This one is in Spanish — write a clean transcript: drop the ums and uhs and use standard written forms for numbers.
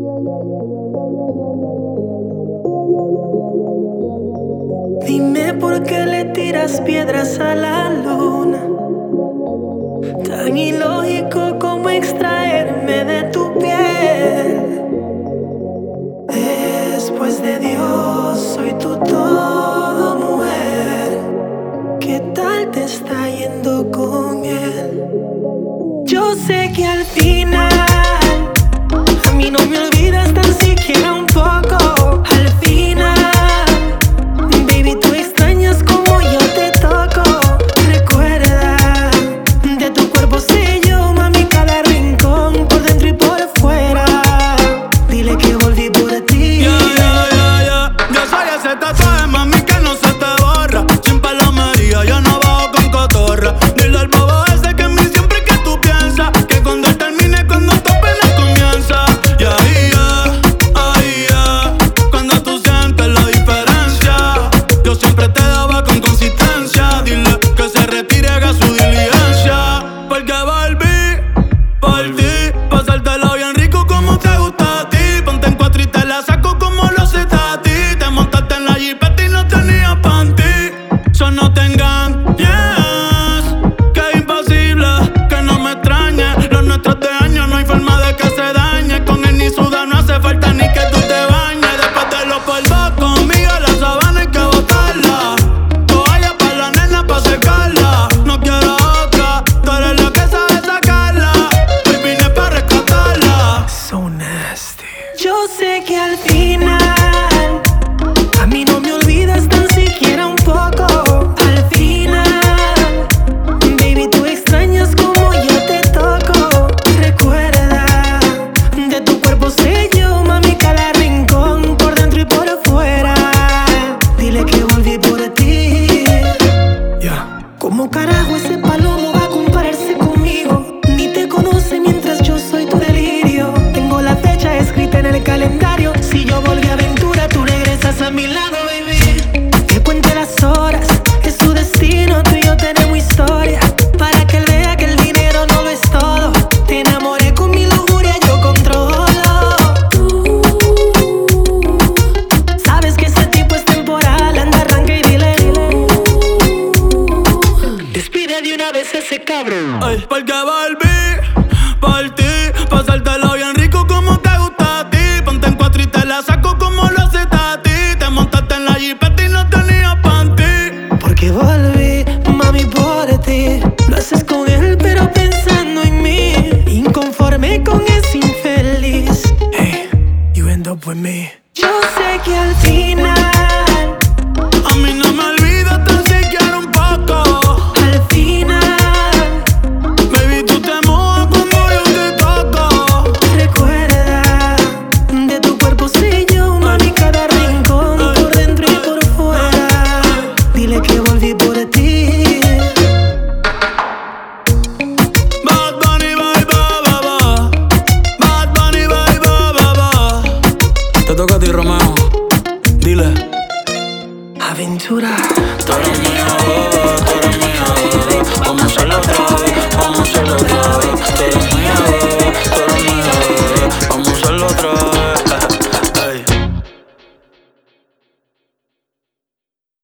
Dime por qué le tiras piedras a la luna. Tan ilógico como extraerme de tu piel. Después de Dios, soy tu todo, mujer. ¿Qué tal te está yendo con él? Yo sé que al final a mí no me olvidas tan siquiera un poco. Al final, baby, tú extrañas como yo te toco. Recuerda, de tu cuerpo sé yo, mami, cada rincón, por dentro y por fuera. Dile que volví por ti. Yo soy ese tatuaje, mami, que no se te borra. Sin palomería, yo no bajo con cotorra. Dile al bobo ese que en mí siempre que tú piensas, que cuando él termine, cuando tu pena comienza. Y ahí ya, cuando tú sientes la diferencia, yo siempre te daba con consistencia. Dile que se retire, haga su diligencia. Porque volví por ti, pasártelo bien rico como te gusta a ti. Ponte en cuatro y te la saco como lo haces a ti. Te montaste en la jipeta y no tenías panty. So no te engañes, que es imposible que no me extrañe. Los nuestros de años no hay forma de que se dañe. Con él ni suda, no hace falta ni que tú te bañes. Después de los polvos conmigo, la sabana hay que botarla. Toalla pa' la nena pa' secarla. No quiero otra, tú eres la que sabe sacarla. Hoy vine pa' rescatarla. So nasty. Yo sé que al final a mí no me olvidas tan siquiera un poco. Al final, baby, tú extrañas como yo te toco. Recuerda, de tu cuerpo sé yo, mami, cada rincón, por dentro y por fuera. Dile que volví por ti. ¿Cómo carajo ese palomo va a compararse conmigo? Ni te conoce mientras yo soy tu delirio. Tengo la fecha escrita en el calendario. Si yo volví a aventura, tú regresas a mi lado, baby. Que cuente las horas, es su destino. Tú y yo tenemos historia, para que él vea que el dinero no lo es todo. Te enamoré con mi lujuria, yo controlo. Tú sabes que ese tipo es temporal. Anda, arranca y dile. Despide de una vez ese cabrón. Ay, porque volví por ti, pasártelo bien rico como te gusta a ti. Ponte en cuatro y te la saco como lo haces a ti. Te montaste en la jipeta y no tenías panty. Porque volví, mami, por ti. Lo haces con él, pero pensando en mí. Inconforme con ese infeliz. Hey, you end up with me. Yo sé que al final A mí no me olvidas tan siquiera un poco. al final, Baby, tú te mojas cuando yo te toco. recuerda, de tu cuerpo sé yo, mami, cada rincón, por dentro y por fuera. Dile que volví por ti. Bad Bunny, bye, ba, ba, ba. Bad Bunny, bye, ba, ba, ba. Te toca a ti, Romeo. Dile. Aventura.